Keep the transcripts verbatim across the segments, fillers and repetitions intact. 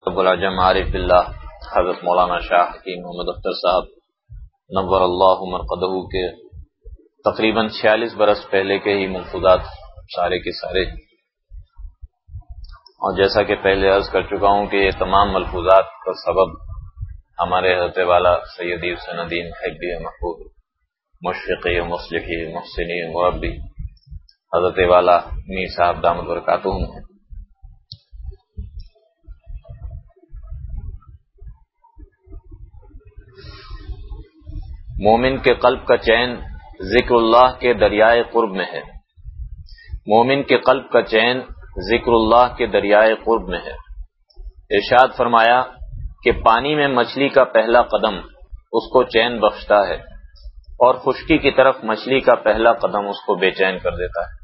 رب العجم عارف اللہ حضرت مولانا شاہ حکیم محمد اختر صاحب نور اللہ مرقدہ کے تقریباً چھیالیس برس پہلے کے ہی ملفوظات سارے کے سارے ہیں، اور جیسا کہ پہلے عرض کر چکا ہوں کہ یہ تمام ملفوظات کا سبب ہمارے حضرت والا سیدی حسین الدین حبی محبوب مشفقی مصلحی محسنی مربی حضرت والا میر صاحب دامت برکاتہم ہیں۔ مومن کے قلب کا چین ذکر اللہ کے دریائے قرب میں ہے۔ مومن کے قلب کا چین ذکر اللہ کے دریائے قرب میں ہے۔ ارشاد فرمایا کہ پانی میں مچھلی کا پہلا قدم اس کو چین بخشتا ہے، اور خشکی کی طرف مچھلی کا پہلا قدم اس کو بے چین کر دیتا ہے۔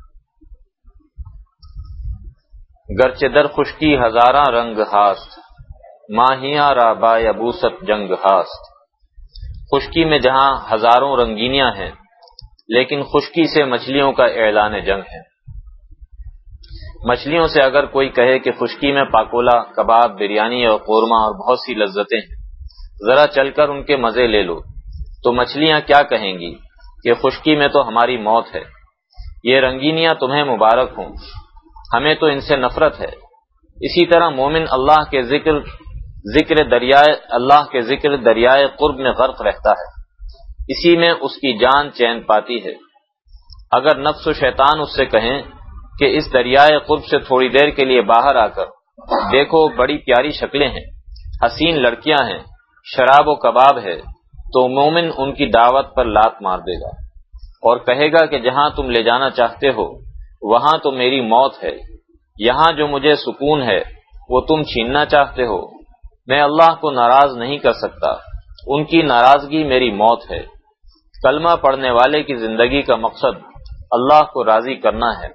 گرچہ در خشکی ہزاراں رنگ ہاست، ماہیاں را با یبوست جنگ ہاست۔ خشکی میں جہاں ہزاروں رنگینیاں ہیں، لیکن خشکی سے مچھلیوں کا اعلان جنگ ہے۔ مچھلیوں سے اگر کوئی کہے کہ خشکی میں پاکولا، کباب، بریانی اور قورمہ اور بہت سی لذتیں ہیں، ذرا چل کر ان کے مزے لے لو، تو مچھلیاں کیا کہیں گی کہ خشکی میں تو ہماری موت ہے، یہ رنگینیاں تمہیں مبارک ہوں، ہمیں تو ان سے نفرت ہے۔ اسی طرح مومن اللہ کے ذکر ذکر دریائے اللہ کے ذکر دریائے قرب میں غرق رہتا ہے، اسی میں اس کی جان چین پاتی ہے۔ اگر نفس و شیطان اس سے کہیں کہ اس دریائے قرب سے تھوڑی دیر کے لیے باہر آ کر دیکھو، بڑی پیاری شکلیں ہیں، حسین لڑکیاں ہیں، شراب و کباب ہے، تو مومن ان کی دعوت پر لات مار دے گا اور کہے گا کہ جہاں تم لے جانا چاہتے ہو وہاں تو میری موت ہے، یہاں جو مجھے سکون ہے وہ تم چھیننا چاہتے ہو۔ میں اللہ کو ناراض نہیں کر سکتا، ان کی ناراضگی میری موت ہے۔ کلمہ پڑھنے والے کی زندگی کا مقصد اللہ کو راضی کرنا ہے۔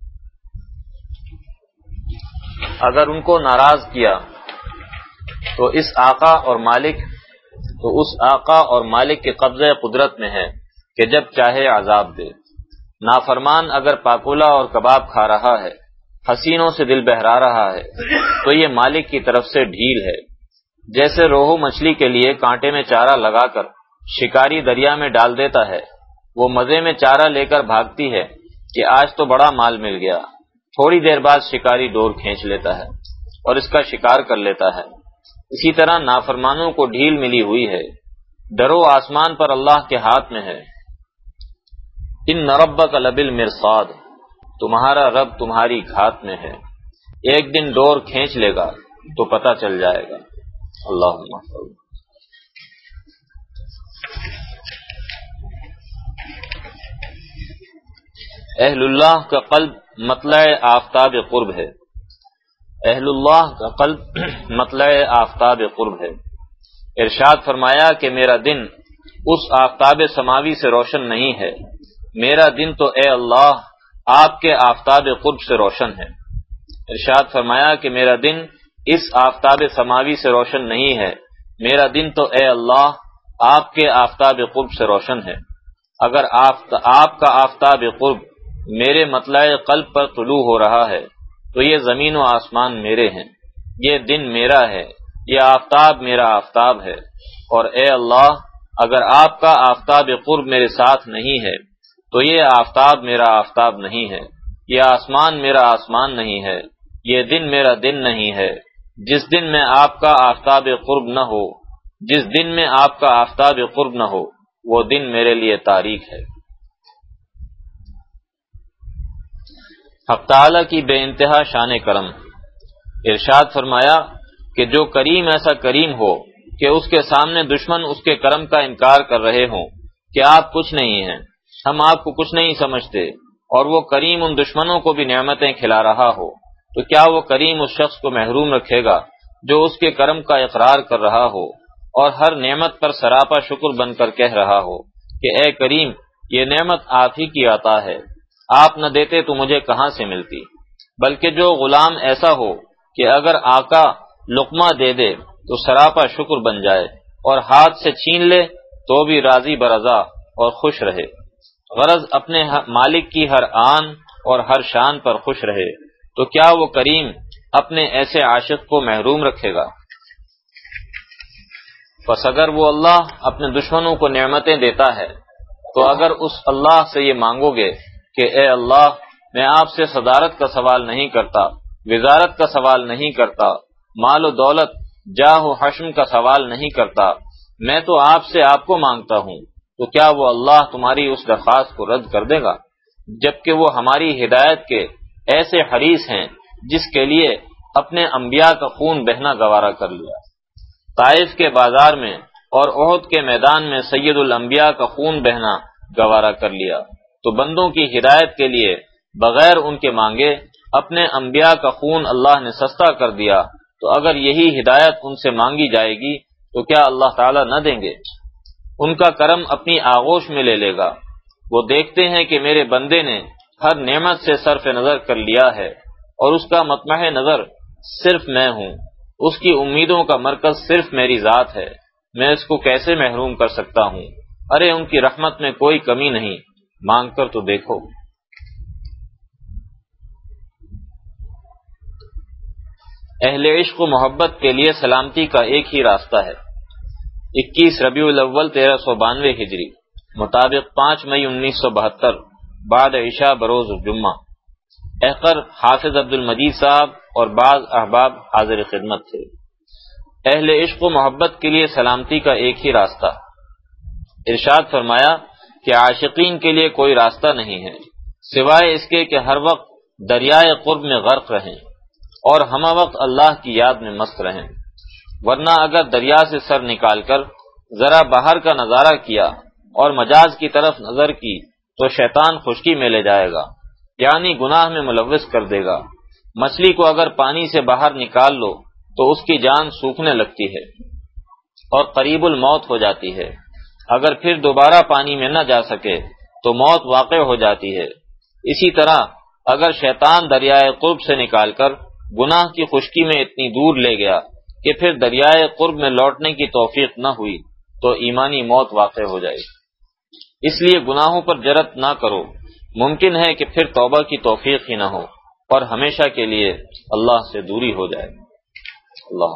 اگر ان کو ناراض کیا تو اس آقا اور مالک تو اس آقا اور مالک کے قبضہ قدرت میں ہے کہ جب چاہے عذاب دے۔ نافرمان اگر پاکولا اور کباب کھا رہا ہے، حسینوں سے دل بہلا رہا ہے، تو یہ مالک کی طرف سے ڈھیل ہے۔ جیسے روہو مچھلی کے لیے کانٹے میں چارہ لگا کر شکاری دریا میں ڈال دیتا ہے، وہ مزے میں چارہ لے کر بھاگتی ہے کہ آج تو بڑا مال مل گیا، تھوڑی دیر بعد شکاری ڈور کھینچ لیتا ہے اور اس کا شکار کر لیتا ہے۔ اسی طرح نافرمانوں کو ڈھیل ملی ہوئی ہے۔ ڈرو آسمان پر اللہ کے ہاتھ میں ہے۔ ان ربک لبالمرصاد، تمہارا رب تمہاری گھات میں ہے، ایک دن ڈور کھینچ لے گا تو پتہ چل جائے گا۔ اللہم اہل اللہ کا قلب مطلع آفتاب قرب ہے۔ اہل اللہ کا قلب مطلع آفتاب قرب ہے۔ ارشاد فرمایا کہ میرا دن اس آفتاب سماوی سے روشن نہیں ہے، میرا دن تو اے اللہ آپ کے آفتاب قرب سے روشن ہے۔ ارشاد فرمایا کہ میرا دن اس آفتاب سماوی سے روشن نہیں ہے، میرا دن تو اے اللہ آپ کے آفتاب قرب سے روشن ہے۔ اگر آپ کا آفتاب قرب میرے مطلع قلب پر طلوع ہو رہا ہے تو یہ زمین و آسمان میرے ہیں، یہ دن میرا ہے، یہ آفتاب میرا آفتاب ہے۔ اور اے اللہ اگر آپ کا آفتاب قرب میرے ساتھ نہیں ہے تو یہ آفتاب میرا آفتاب نہیں ہے، یہ آسمان میرا آسمان نہیں ہے، یہ دن میرا دن نہیں ہے۔ جس دن میں آپ کا آفتاب قرب نہ ہو جس دن میں آپ کا آفتاب قرب نہ ہو وہ دن میرے لیے تاریک ہے۔ حق تعالی کی بے انتہا شان کرم۔ ارشاد فرمایا کہ جو کریم ایسا کریم ہو کہ اس کے سامنے دشمن اس کے کرم کا انکار کر رہے ہوں کہ آپ کچھ نہیں ہیں، ہم آپ کو کچھ نہیں سمجھتے، اور وہ کریم ان دشمنوں کو بھی نعمتیں کھلا رہا ہو، تو کیا وہ کریم اس شخص کو محروم رکھے گا جو اس کے کرم کا اقرار کر رہا ہو اور ہر نعمت پر سراپا شکر بن کر کہہ رہا ہو کہ اے کریم یہ نعمت آپ ہی کی عطا ہے، آپ نہ دیتے تو مجھے کہاں سے ملتی۔ بلکہ جو غلام ایسا ہو کہ اگر آقا لقمہ دے دے تو سراپا شکر بن جائے اور ہاتھ سے چھین لے تو بھی راضی برضا اور خوش رہے، غرض اپنے مالک کی ہر آن اور ہر شان پر خوش رہے، تو کیا وہ کریم اپنے ایسے عاشق کو محروم رکھے گا؟ پس اگر وہ اللہ اپنے دشمنوں کو نعمتیں دیتا ہے تو اگر اس اللہ سے یہ مانگو گے کہ اے اللہ میں آپ سے صدارت کا سوال نہیں کرتا، وزارت کا سوال نہیں کرتا، مال و دولت، جاہ و حشم کا سوال نہیں کرتا، میں تو آپ سے آپ کو مانگتا ہوں، تو کیا وہ اللہ تمہاری اس درخواست کو رد کر دے گا؟ جبکہ وہ ہماری ہدایت کے ایسے حریص ہیں جس کے لیے اپنے انبیاء کا خون بہنا گوارا کر لیا۔ طائف کے بازار میں اور احد کے میدان میں سید الانبیاء کا خون بہنا گوارا کر لیا، تو بندوں کی ہدایت کے لیے بغیر ان کے مانگے اپنے انبیاء کا خون اللہ نے سستا کر دیا، تو اگر یہی ہدایت ان سے مانگی جائے گی تو کیا اللہ تعالیٰ نہ دیں گے؟ ان کا کرم اپنی آغوش میں لے لے گا۔ وہ دیکھتے ہیں کہ میرے بندے نے ہر نعمت سے صرف نظر کر لیا ہے اور اس کا مطمع نظر صرف میں ہوں، اس کی امیدوں کا مرکز صرف میری ذات ہے، میں اس کو کیسے محروم کر سکتا ہوں؟ ارے ان کی رحمت میں کوئی کمی نہیں، مانگ کر تو دیکھو۔ اہل عشق و محبت کے لیے سلامتی کا ایک ہی راستہ ہے۔ اکیس ربیع الاول تیرہ سو بانوے ہجری مطابق پانچ مئی انیس سو بہتر بعد عشاء بروز جمعہ، احقر حافظ عبد المجید صاحب اور بعض احباب حاضر خدمت تھے۔ اہل عشق و محبت کے لیے سلامتی کا ایک ہی راستہ، ارشاد فرمایا کہ عاشقین کے لیے کوئی راستہ نہیں ہے سوائے اس کے کہ ہر وقت دریائے قرب میں غرق رہیں اور ہمہ وقت اللہ کی یاد میں مست رہیں، ورنہ اگر دریا سے سر نکال کر ذرا باہر کا نظارہ کیا اور مجاز کی طرف نظر کی تو شیطان خشکی میں لے جائے گا، یعنی گناہ میں ملوث کر دے گا۔ مچھلی کو اگر پانی سے باہر نکال لو تو اس کی جان سوکھنے لگتی ہے اور قریب الموت ہو جاتی ہے، اگر پھر دوبارہ پانی میں نہ جا سکے تو موت واقع ہو جاتی ہے۔ اسی طرح اگر شیطان دریائے قرب سے نکال کر گناہ کی خشکی میں اتنی دور لے گیا کہ پھر دریائے قرب میں لوٹنے کی توفیق نہ ہوئی تو ایمانی موت واقع ہو جائے۔ اس لیے گناہوں پر جرأت نہ کرو، ممکن ہے کہ پھر توبہ کی توفیق ہی نہ ہو اور ہمیشہ کے لیے اللہ سے دوری ہو جائے۔ اللہ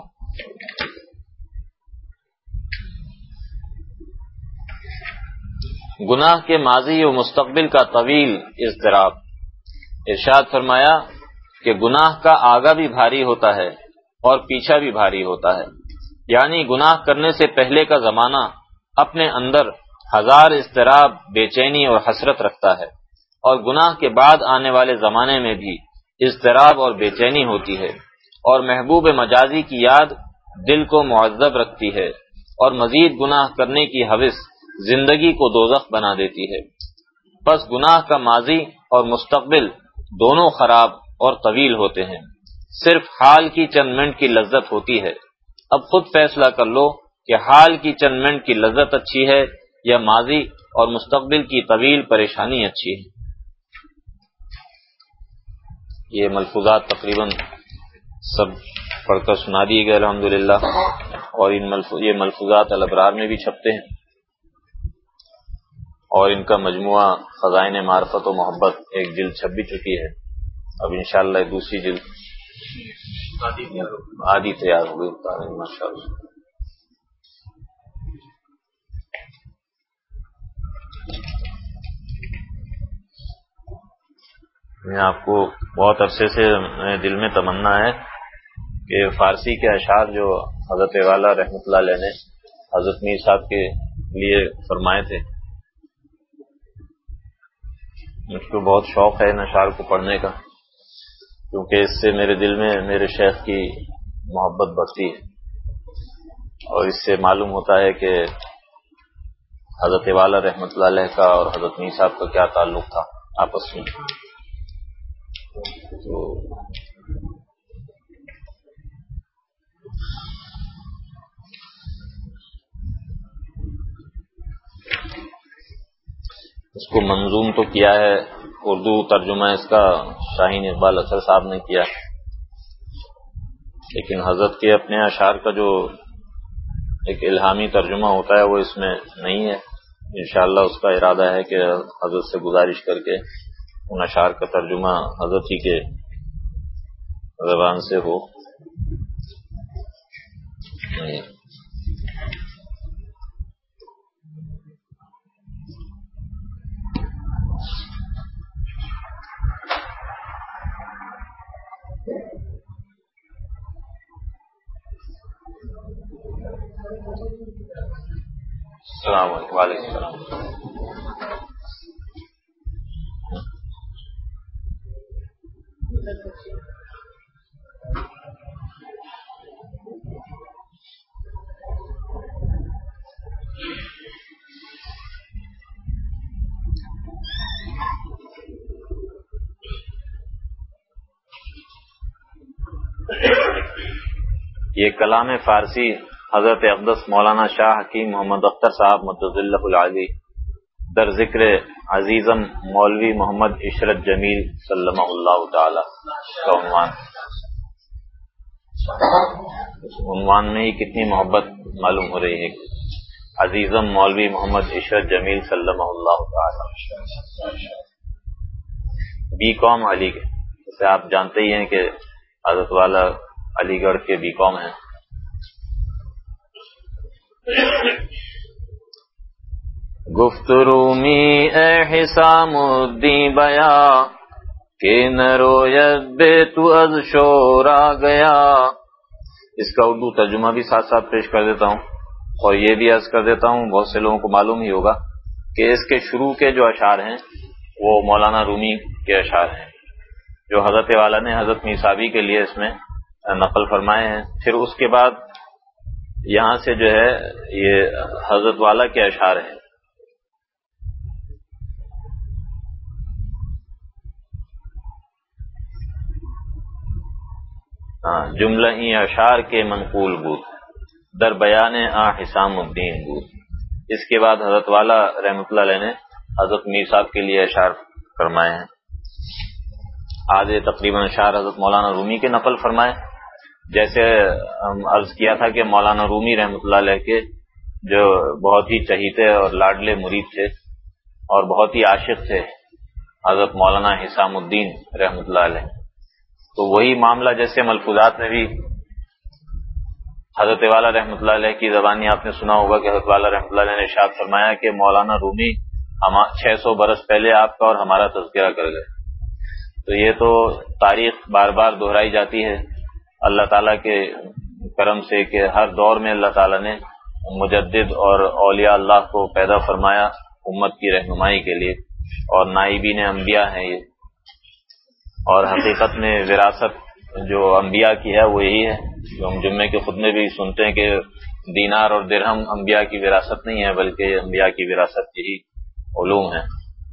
گناہ کے ماضی و مستقبل کا طویل اضطراب، ارشاد فرمایا کہ گناہ کا آگا بھی بھاری ہوتا ہے اور پیچھا بھی بھاری ہوتا ہے، یعنی گناہ کرنے سے پہلے کا زمانہ اپنے اندر ہزار اضطراب، بے چینی اور حسرت رکھتا ہے، اور گناہ کے بعد آنے والے زمانے میں بھی اضطراب اور بے چینی ہوتی ہے، اور محبوب مجازی کی یاد دل کو معذب رکھتی ہے، اور مزید گناہ کرنے کی ہوس زندگی کو دوزخ بنا دیتی ہے۔ پس گناہ کا ماضی اور مستقبل دونوں خراب اور طویل ہوتے ہیں، صرف حال کی چند منٹ کی لذت ہوتی ہے۔ اب خود فیصلہ کر لو کہ حال کی چند منٹ کی لذت اچھی ہے یا ماضی اور مستقبل کی طویل پریشانی اچھی ہے۔ یہ ملفوظات تقریباً سب پڑھ کر سنا دیے گئے الحمدللہ، اور ان ملفوظ یہ ملفوظات الابرار میں بھی چھپتے ہیں، اور ان کا مجموعہ خزائن معرفت و محبت ایک جلد چھپ بھی چکی ہے۔ اب انشاءاللہ دوسری جلد آدھی تیار ہو گئی ماشاءاللہ۔ میں آپ کو بہت عرصے سے میرے دل میں تمنا ہے کہ فارسی کے اشعار جو حضرت والا رحمۃ اللہ علیہ نے حضرت میر صاحب کے لیے فرمائے تھے، مجھ کو بہت شوق ہے ان اشعار کو پڑھنے کا، کیونکہ اس سے میرے دل میں میرے شیخ کی محبت بڑھتی ہے، اور اس سے معلوم ہوتا ہے کہ حضرت والا رحمۃ اللہ علیہ کا اور حضرت میر صاحب کا کیا تعلق تھا آپس میں۔ تو اس کو منظوم تو کیا ہے، اردو ترجمہ اس کا شاہین اقبال اثر صاحب نے کیا، لیکن حضرت کے اپنے اشعار کا جو ایک الہامی ترجمہ ہوتا ہے وہ اس میں نہیں ہے۔ انشاءاللہ اس کا ارادہ ہے کہ حضرت سے گزارش کر کے ان اشعار کا ترجمہ حضرت ہی کے زبان سے ہو. السلام علیکم. وعلیکم السلام. یہ کلام فارسی حضرت اقدس مولانا شاہ حکیم محمد اختر صاحب متظلہ العالی در ذکر عزیزم مولوی محمد عشرت جمیل سلمہ اللہ تعالی کا عنوان. اس عنوان میں ہی کتنی محبت معلوم ہو رہی ہے. عزیزم مولوی محمد عشرت جمیل سلمہ اللہ تعالی. بی کام علی کے، جیسے آپ جانتے ہی ہیں کہ حضرت والا علی گڑھ کے بی کام ہیں. گفت رومی اے حسام الدین بیا کہ نہ روید بے تو از شورا گیا. اس کا اردو ترجمہ بھی ساتھ ساتھ پیش کر دیتا ہوں، اور یہ بھی عرض کر دیتا ہوں، بہت سے لوگوں کو معلوم ہی ہوگا کہ اس کے شروع کے جو اشعار ہیں وہ مولانا رومی کے اشعار ہیں جو حضرت والا نے حضرت میرصابی کے لیے اس میں نقل فرمائے ہیں. پھر اس کے بعد یہاں سے جو ہے یہ حضرت والا کے اشعار ہیں. ہاں، جملہ این اشعار کے منقول بود در بیان آ حسام الدین بود. اس کے بعد حضرت والا رحمۃ اللہ علیہ نے حضرت میر صاحب کے لیے اشعار فرمائے ہیں. آدھے تقریباً اشعار حضرت مولانا رومی کے نقل فرمائے. جیسے عرض کیا تھا کہ مولانا رومی رحمۃ اللہ علیہ کے جو بہت ہی چہیتے اور لاڈلے مرید تھے اور بہت ہی عاشق تھے حضرت مولانا حسام الدین رحمۃ اللہ علیہ، تو وہی معاملہ جیسے ملفوظات میں بھی حضرت والا رحمۃ اللہ علیہ کی زبانی آپ نے سنا ہوگا کہ حضرت والا رحمۃ اللہ علیہ نے ارشاد فرمایا کہ مولانا رومی چھ سو برس پہلے آپ کا اور ہمارا تذکرہ کر گئے. تو یہ تو تاریخ بار بار دہرائی جاتی ہے اللہ تعالیٰ کے کرم سے کہ ہر دور میں اللہ تعالیٰ نے مجدد اور اولیاء اللہ کو پیدا فرمایا امت کی رہنمائی کے لیے، اور نائبین انبیاء ہیں یہ. اور حقیقت میں وراثت جو انبیاء کی ہے وہ یہی ہے جو ہم جمعے کے خطبے بھی سنتے ہیں کہ دینار اور درہم انبیاء کی وراثت نہیں ہے بلکہ انبیاء کی وراثت یہی علوم ہے.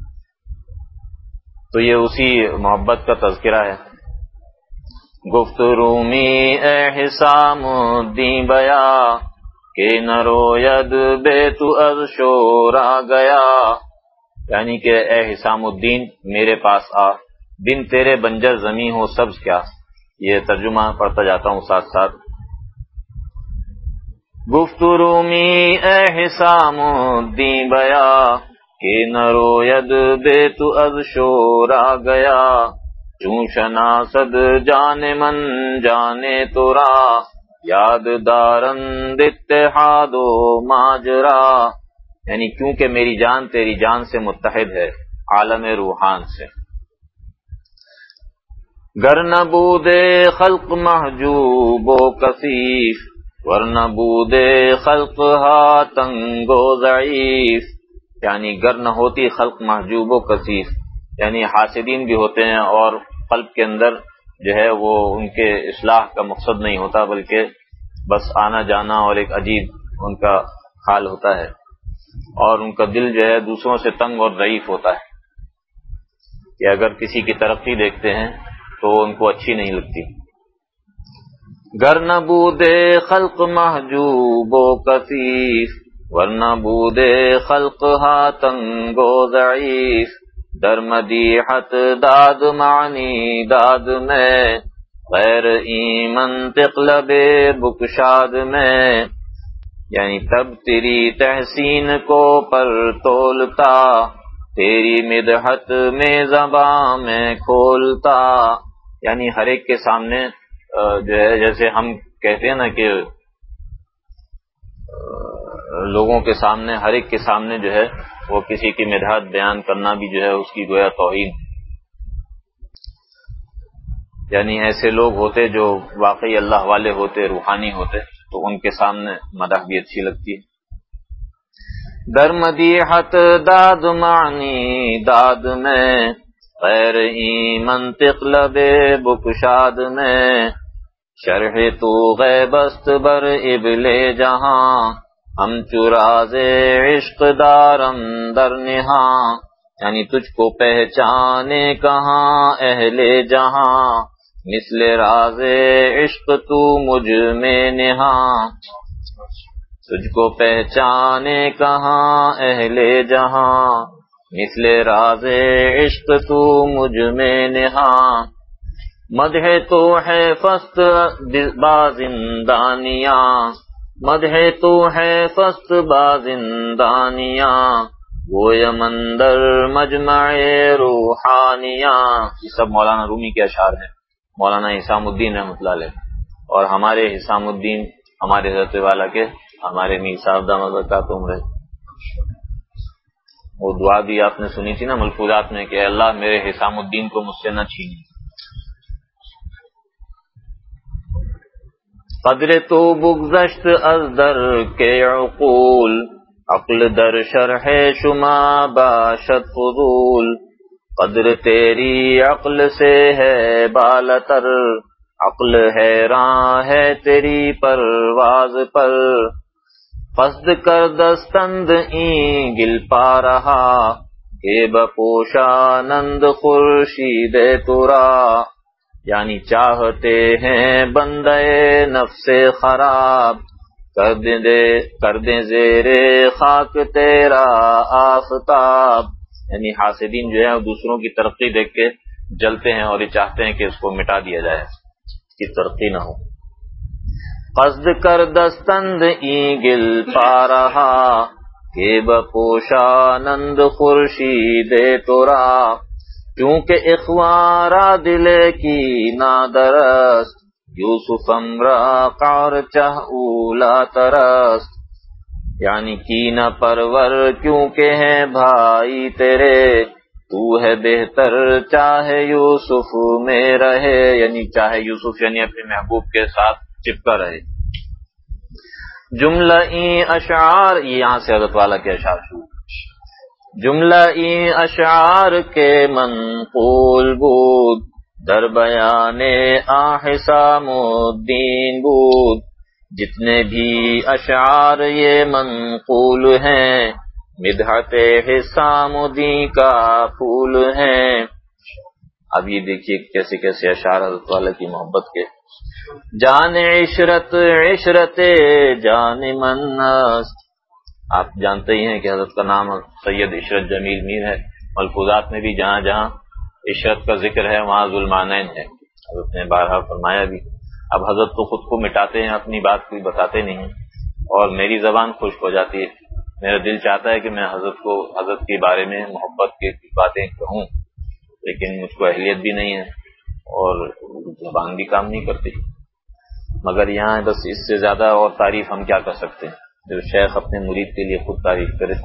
تو یہ اسی محبت کا تذکرہ ہے. گفت رومی اے حسام الدین بیا کہ نہ روید بے تو از شورا گیا، یعنی کہ اے حسام الدین میرے پاس آ، بن تیرے بنجر زمیں ہو سبز کیا. یہ ترجمہ پڑھتا جاتا ہوں ساتھ ساتھ. گفت رومی اے حسام الدین بیا کہ نہ روید بے تو از شورا گیا، چون شناسد جان من جانے تو را، یاد دارند اتحاد و ماجرا، یعنی کیونکہ میری جان تیری جان سے متحد ہے عالم روحان سے. گر نہ بودے خلق محجوب و کثیف، ورنہ بودے خلق ہا تنگ و ضعیف، یعنی گر نہ ہوتی خلق محجوب و کثیف، یعنی حاسدین بھی ہوتے ہیں اور قلب کے اندر جو ہے وہ ان کے اصلاح کا مقصد نہیں ہوتا بلکہ بس آنا جانا اور ایک عجیب ان کا حال ہوتا ہے، اور ان کا دل جو ہے دوسروں سے تنگ اور ضعیف ہوتا ہے کہ اگر کسی کی ترقی دیکھتے ہیں تو ان کو اچھی نہیں لگتی. گر نہ بودے خلق محجوب و کثیف، ورنہ بودے خلق ہا تنگ و ضعیف، در مدیحت داد معنی داد میں، غیر ایمن تقلب بکشاد میں، یعنی تب تیری تحسین کو پر تولتا، تیری مدحت میں زباں میں کھولتا، یعنی ہر ایک کے سامنے جو ہے جیسے ہم کہتے ہیں نا کہ لوگوں کے سامنے ہر ایک کے سامنے جو ہے وہ کسی کی مدحت بیان کرنا بھی جو ہے اس کی گویا توہین، یعنی ایسے لوگ ہوتے جو واقعی اللہ والے ہوتے، روحانی ہوتے، تو ان کے سامنے مدح بھی اچھی لگتی ہے۔ در مدیحت داد معنی داد میں، غیر ہی منطق لبے بکشاد میں، شرح تو غیبست بر ابل جہاں، ہم چراز عشق دارم در نہاں، یعنی تجھ کو پہچانے کہاں اہل جہاں، مثل راز عشق تو مجھ میں نہاں، تجھ کو پہچانے کہاں اہل جہاں، مثل راز عشق تو مجھ میں نہاں، مدح تو ہے فست بازندانیاں، مدح تو ہے فست بازندانیاں، وہ یمندر مجمع روحانیاں۔ یہ سب مولانا رومی کے اشعار ہیں، مولانا حسام الدین رحمۃ اللہ علیہ، اور ہمارے حسام الدین ہمارے حضرت والا کے ہمارے میر صاحب دامت برکاتہم رہے، وہ دعا بھی آپ نے سنی تھی نا ملفوظات میں کہ اللہ میرے حسام الدین کو مجھ سے نہ چھینی۔ قدر تو بگذشت از در کے عقول، عقل در شرح شما باشد فضول، قدر تیری عقل سے ہے بالاتر، عقل حیراں ہے تیری پرواز پر، قصد کر دستند این گل پا رہا، کہ بپوشانند خورشید ترا، یعنی چاہتے ہیں بندے نفس خراب، کر دے کر دیں زیر خاک تیرا آفتاب، یعنی حاسدین جو ہے دوسروں کی ترقی دیکھ کے جلتے ہیں اور یہ چاہتے ہیں کہ اس کو مٹا دیا جائے، اس کی ترقی نہ ہو۔ قصد کر دستند این گل پا رہا، کہ بپوشانند خورشید ترا، چونکہ اخوارا دل کی نادرست، یوسف امرا قار چہ اولا ترست، یعنی کینہ پرور کیونکہ ہیں بھائی تیرے، تو ہے بہتر چاہے یوسف میں رہے، یعنی چاہے یوسف یعنی اپنے محبوب کے ساتھ چپکا رہے۔ جملہ این اشعار، یہ یہاں سے حضرت والا کے اشعار شروع، جملہ این اشعار کے منقول بود، در بیان آ حسام الدین بود، جتنے بھی اشعار یہ منقول ہیں، مدحت حسام الدین کا پھول ہیں۔ اب یہ دیکھیے کیسے کیسے اشعار حضرت والا کی محبت کے۔ جان عشرت عشرت جان منست، آپ جانتے ہی ہیں کہ حضرت کا نام سید عشرت جمیل میر ہے، ملفوظات میں بھی جہاں جہاں عشرت کا ذکر ہے وہاں ذوالمعنین ہے، حضرت نے بارہا فرمایا بھی۔ اب حضرت تو خود کو مٹاتے ہیں، اپنی بات کوئی بتاتے نہیں ہیں، اور میری زبان خشک ہو جاتی ہے، میرا دل چاہتا ہے کہ میں حضرت کو حضرت کے بارے میں محبت کی باتیں کہوں، لیکن مجھ کو اہلیت بھی نہیں ہے اور زبان بھی کام نہیں کرتی، مگر یہاں بس اس سے زیادہ اور تعریف ہم کیا کر سکتے ہیں، جو شیخ اپنے مرید کے لیے خود تعریف کرے۔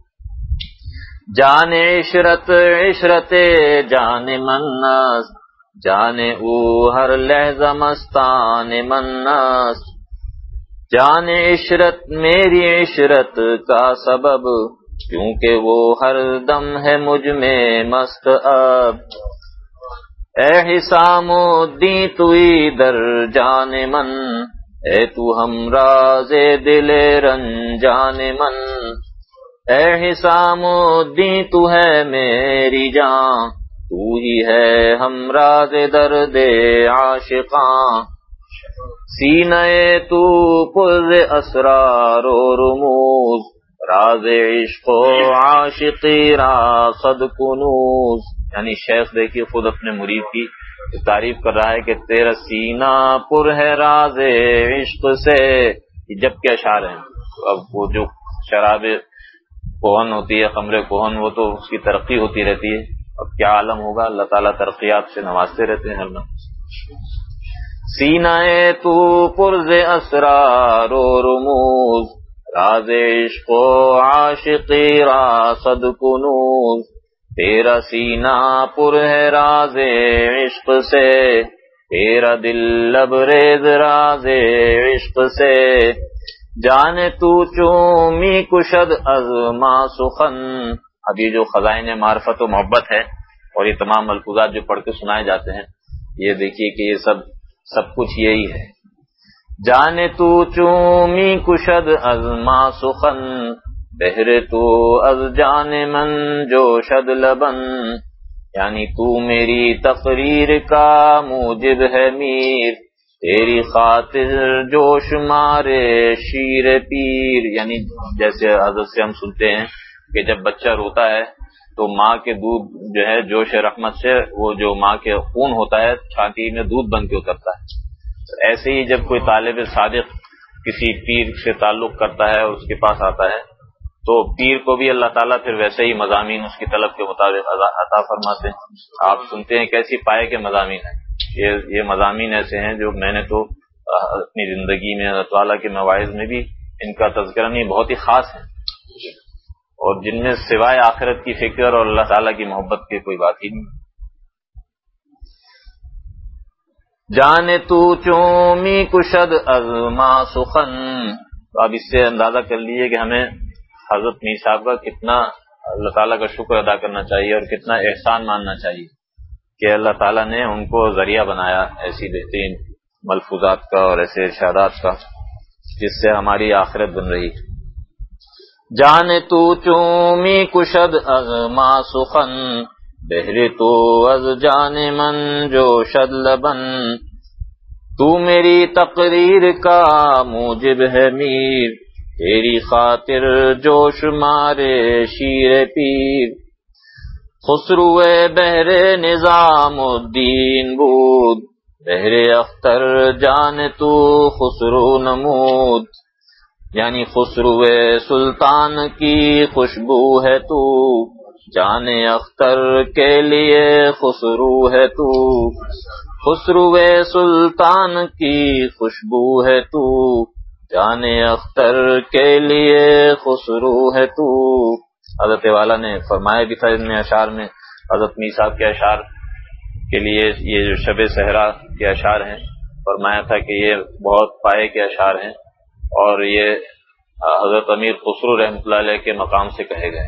جان عشرت عشرت جان منست، جانے او ہر لحظہ مستان منست، جان عشرت میری عشرت کا سبب، کیونکہ وہ ہر دم ہے مجھ میں مست اب، اے حسام الدین توئی در جان من، اے تو ہمراز دل رنجان من، اے حسام الدین تو ہے میری جان، تو ہی ہے ہمراز درد عاشقاں، سینہ تو پر اسرار و رموز، راز عشق و عاشقی را صد کنوز، یعنی شیخ دیکھیے خود اپنے مرید کی تعریف کر رہا ہے کہ تیرا سینہ پر ہے راز عشق سے، جب کے اشعار ہیں۔ اب وہ جو شراب کوہن ہوتی ہے، خمر کوہن، وہ تو اس کی ترقی ہوتی رہتی ہے، اب کیا عالم ہوگا، اللہ تعالیٰ ترقیات سے نوازتے رہتے ہیں ہر دم۔ سینہ تو پرز اسرار و رموز، راز عشق و عاشقی راصد کنوز، تیرا سینہ پر ہے راز عشق سے، تیرا دل لبریز راز عشق سے، جانے تو چومی کشد از ما سخن۔ اب یہ جو خزائن معرفت و محبت ہے اور یہ تمام ملفوظات جو پڑھ کے سنائے جاتے ہیں، یہ دیکھیے کہ یہ سب سب کچھ یہی ہے۔ جانے تو چومی کشد از ما سخن، بہر تو از جان من جوشد لبن، یعنی تو میری تقریر کا موجب ہے میر، تیری خاطر جوش مارے شیر پیر، یعنی جیسے حضرت سے ہم سنتے ہیں کہ جب بچہ روتا ہے تو ماں کے دودھ جو ہے جوش رحمت سے وہ جو ماں کے خون ہوتا ہے چھاتی میں دودھ بن کے اترتا ہے، ایسے ہی جب کوئی طالب صادق کسی پیر سے تعلق کرتا ہے اور اس کے پاس آتا ہے تو پیر کو بھی اللہ تعالیٰ پھر ویسے ہی مضامین اس کی طلب کے مطابق عطا فرماتے ہیں۔ آپ سنتے ہیں کیسی پائے کے مضامین ہیں، یہ یہ مضامین ایسے ہیں جو میں نے تو اپنی زندگی میں اللہ تعالیٰ کے مواعظ میں بھی ان کا تذکرہ نہیں، بہت ہی خاص ہے، اور جن میں سوائے آخرت کی فکر اور اللہ تعالیٰ کی محبت کی کوئی بات ہی نہیں۔ جانے تو چومی کشد از ما سخن، تو اب اس سے اندازہ کر لیجیے کہ ہمیں حضرت میر صاحب کا کتنا اللہ تعالیٰ کا شکر ادا کرنا چاہیے اور کتنا احسان ماننا چاہیے کہ اللہ تعالیٰ نے ان کو ذریعہ بنایا ایسی بہترین ملفوظات کا اور ایسے ارشادات کا جس سے ہماری آخرت بن رہی۔ جانے تو چومی کشد از ما سخن، بہر تو از جان من جوشد لبن، تو میری تقریر کا موجب ہے میر، تیری خاطر جوش مارے شیر پیر، خسرو بہر نظام الدین بود، بہر اختر جان تو خسرو نمود، یعنی خسرو سلطان کی خوشبو ہے تو، جان اختر کے لیے خسرو ہے تو، خسرو سلطان کی خوشبو ہے تو، جان اختر کے لیے خسرو ہے تو۔ حضرت والا نے فرمایا بھی تھا ان اشعار میں، حضرت میر صاحب کے اشعار کے لیے یہ جو شب صحرا کے اشعار ہیں، فرمایا تھا کہ یہ بہت پائے کے اشعار ہیں اور یہ حضرت امیر خسرو رحمۃ اللہ علیہ کے مقام سے کہے گئے،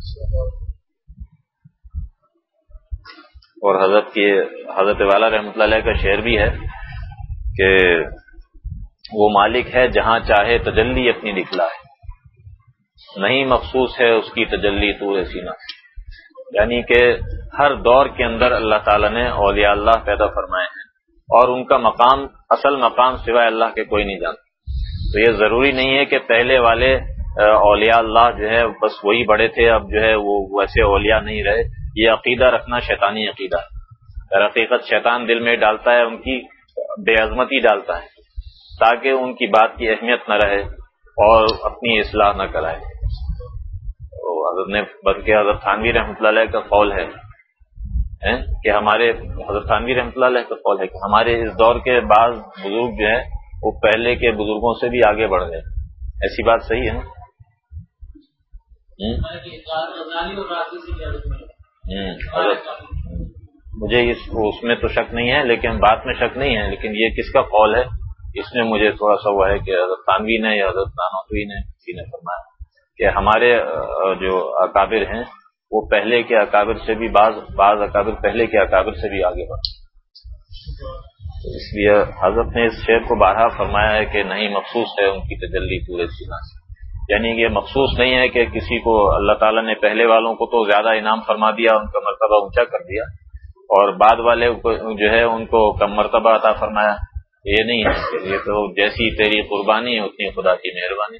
اور حضرت کی حضرت والا رحمۃ اللہ علیہ کا شعر بھی ہے کہ وہ مالک ہے جہاں چاہے تجلی اپنی دکھلائے، نہیں مخصوص ہے اس کی تجلی طور سینہ، یعنی کہ ہر دور کے اندر اللہ تعالیٰ نے اولیاء اللہ پیدا فرمائے ہیں اور ان کا مقام اصل مقام سوائے اللہ کے کوئی نہیں جانتا۔ تو یہ ضروری نہیں ہے کہ پہلے والے اولیاء اللہ جو ہے بس وہی بڑے تھے، اب جو ہے وہ ویسے اولیاء نہیں رہے، یہ عقیدہ رکھنا شیطانی عقیدہ ہے۔ در حقیقت شیطان دل میں ڈالتا ہے ان کی بے عظمتی ڈالتا ہے تاکہ ان کی بات کی اہمیت نہ رہے اور اپنی اصلاح نہ کرائے۔ حضرت نے بلکہ حضرت تھانوی رحمۃ اللہ علیہ کا قول ہے کہ ہمارے حضرت تھانوی رحمۃ اللہ علیہ کا قول ہے کہ ہمارے اس دور کے بعض بزرگ جو ہیں وہ پہلے کے بزرگوں سے بھی آگے بڑھ گئے۔ ایسی بات صحیح ہے نا؟ مجھے اس اس میں تو شک نہیں ہے، لیکن بات میں شک نہیں ہے، لیکن یہ کس کا قول ہے اس میں مجھے تھوڑا سا ہوا ہے کہ حضرت تھانوی نے یا حضرت نانوتوی نے کسی نے فرمایا کہ ہمارے جو اکابر ہیں وہ پہلے کے اکابر سے بھی بعض بعض اکابر پہلے کے اکابر سے بھی آگے بڑھے۔ اس لیے حضرت نے اس شعر کو بارہا فرمایا ہے کہ نہیں مخصوص ہے ان کی تجلی پورے سینہ سے، یعنی یہ مخصوص نہیں ہے کہ کسی کو اللہ تعالیٰ نے پہلے والوں کو تو زیادہ انعام فرما دیا، ان کا مرتبہ اونچا کر دیا، اور بعد والے کو جو ہے ان کو کم مرتبہ عطا فرمایا، یہ نہیں ہے، یہ تو جیسی تیری قربانی اتنی خدا کی مہربانی۔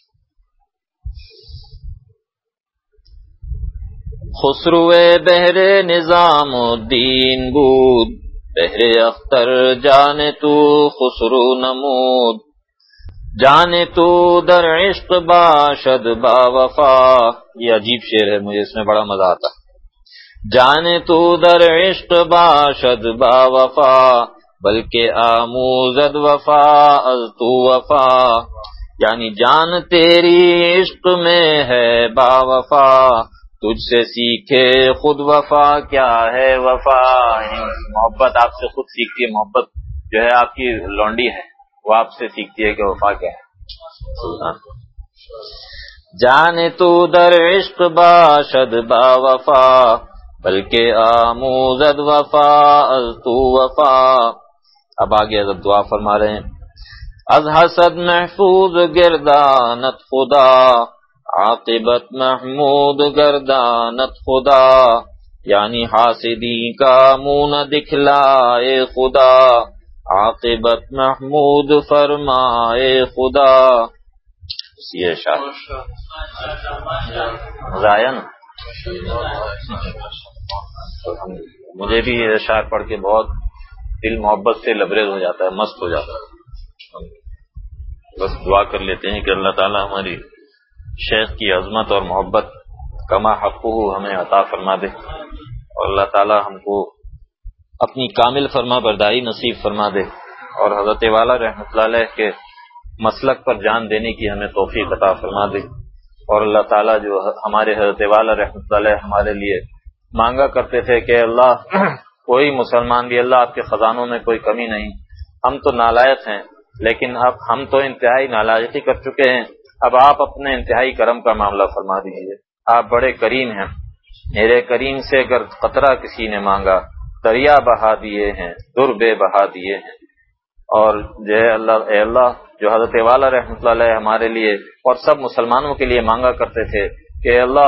خسرو بہر نظام الدین بود، بہر اختر جانے تو خسرو نمود، جانے تو در عشق باشد با وفا، یہ عجیب شعر ہے، مجھے اس میں بڑا مزہ آتا ہے۔ جانے تو در عشق باشد با وفا، بلکہ آموزد وفا از تو وفا، یعنی جان تیری عشق میں ہے با وفا، تجھ سے سیکھے خود وفا کیا ہے وفا، محبت آپ سے خود سیکھتی ہے، محبت جو ہے آپ کی لونڈی ہے، وہ آپ سے سیکھتی ہے کہ وفا کیا ہے۔ جانے تو در عشق باشد با وفا، بلکہ آموزد وفا از تو وفا۔ اب آگے حضرت دعا فرما رہے ہیں، از حسد محفوظ گردانت خدا، عاقبت محمود گردانت خدا، یعنی حاسدی کا منہ نہ دکھلائے خدا، عاقبت محمود فرمائے خدا۔ یہ اشعار مزہ آیا نا؟ مجھے بھی یہ اشعار پڑھ کے بہت دل محبت سے لبریز ہو جاتا ہے، مست ہو جاتا ہے۔ بس دعا کر لیتے ہیں کہ اللہ تعالیٰ ہماری شیخ کی عظمت اور محبت کما حقہ ہمیں عطا فرما دے، اور اللہ تعالیٰ ہم کو اپنی کامل فرما برداری نصیب فرما دے، اور حضرت والا رحمۃ اللہ علیہ کے مسلک پر جان دینے کی ہمیں توفیق عطا فرما دے، اور اللہ تعالیٰ جو ہمارے حضرت والا رحمۃ اللہ علیہ ہمارے لیے مانگا کرتے تھے کہ اللہ کوئی مسلمان بھی، اللہ آپ کے خزانوں میں کوئی کمی نہیں، ہم تو نالائق ہیں لیکن اب ہم تو انتہائی نالائقی کر چکے ہیں، اب آپ اپنے انتہائی کرم کا معاملہ فرما دیجیے، آپ بڑے کریم ہیں، میرے کریم سے اگر قطرہ کسی نے مانگا دریا بہا دیے ہیں، در بے بہا دیے ہیں۔ اور جو ہے اللہ اے اللہ جو حضرت والا رحمۃ اللہ علیہ ہمارے لیے اور سب مسلمانوں کے لیے مانگا کرتے تھے کہ اللہ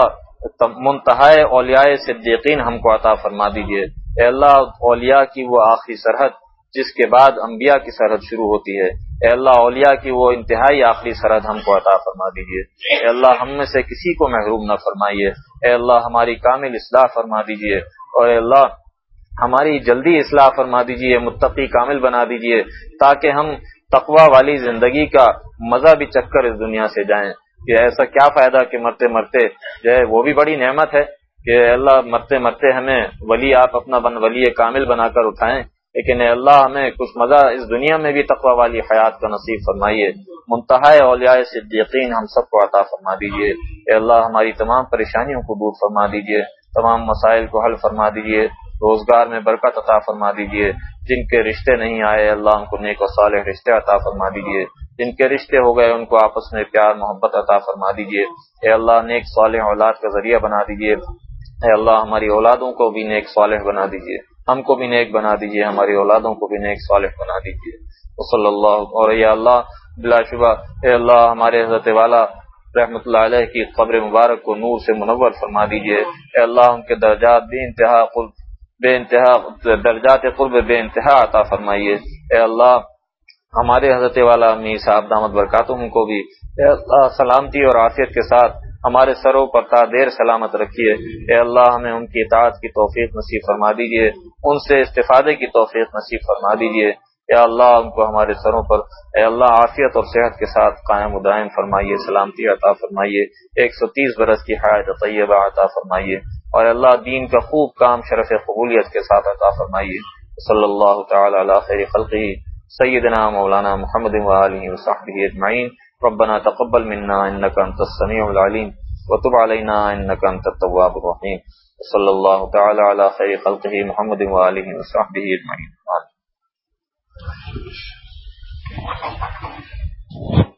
منتہائے اولیاء صدیقین ہم کو عطا فرما دیجیے، اے اللہ اولیاء کی وہ آخری سرحد جس کے بعد انبیاء کی سرحد شروع ہوتی ہے، اے اللہ اولیاء کی وہ انتہائی آخری سرحد ہم کو عطا فرما دیجیے، اے اللہ ہم میں سے کسی کو محروم نہ فرمائیے، اے اللہ ہماری کامل اصلاح فرما دیجیے، اور اے اللہ ہماری جلدی اصلاح فرما دیجیے، متقی کامل بنا دیجیے، تاکہ ہم تقوی والی زندگی کا مزہ بھی چکھ کر اس دنیا سے جائیں، کہ ایسا کیا فائدہ کہ مرتے مرتے جو ہے وہ بھی بڑی نعمت ہے کہ اللہ مرتے مرتے ہمیں ولی آپ اپنا بن ولی کامل بنا کر اٹھائیں، لیکن اے اللہ ہمیں کچھ مزہ اس دنیا میں بھی تقوی والی حیات کا نصیب فرمائیے، منتہائے اولیاء صدیقین ہم سب کو عطا فرما دیجیے، اے اللہ ہماری تمام پریشانیوں کو دور فرما دیجیے، تمام مسائل کو حل فرما دیجیے، روزگار میں برکت عطا فرما دیجیے، جن کے رشتے نہیں آئے اللہ ان کو نیک و صالح رشتے عطا فرما دیجیے، جن کے رشتے ہو گئے ان کو آپس میں پیار محبت عطا فرما دیجیے، اے اللہ نیک صالح اولاد کا ذریعہ بنا دیجیے، اے اللہ ہماری اولادوں کو بھی نیک صالح بنا دیجیے، ہم کو بھی نیک بنا دیجیے، ہماری اولادوں کو بھی نیک صالح بنا دیجیے، صلی اللہ۔ اور یا اللہ بلا شبہ اے اللہ ہمارے حضرت والا رحمۃ اللہ علیہ کی قبر مبارک کو نور سے منور فرما دیجیے، اے اللہ ان کے درجات بے انتہا قرب بے انتہا درجات قرب بے انتہا عطا فرمائیے، اے اللہ ہمارے حضرت والا امیر صاحب دامت برکاتہم کو بھی اے اللہ سلامتی اور عافیت کے ساتھ ہمارے سروں پر تا دیر سلامت رکھیے، اے اللہ ہمیں ان کی اطاعت کی توفیق نصیب فرما دیجیے، ان سے استفادے کی توفیق نصیب فرما دیجیے، یا اللہ ان کو ہمارے سروں پر اے اللہ عافیت اور صحت کے ساتھ قائم و دائم فرمائیے، سلامتی عطا فرمائیے، ایک سو تیس برس کی حیات طیبہ عطا فرمائیے، اور اللہ دین کا خوب کام شرف قبولیت کے ساتھ عطا فرمائیے۔ صلی اللہ تعالی علی خیر خلقہ سیدنا مولانا محمد وآلہ وصحبہ اجمعین۔ ربنا تقبل منا انک انت السمیع العلیم وتب علینا انک انت التواب الرحیم۔ صلی اللہ تعالی علی خیر خلقہ محمد وآلہ وصحبہ اجمعین۔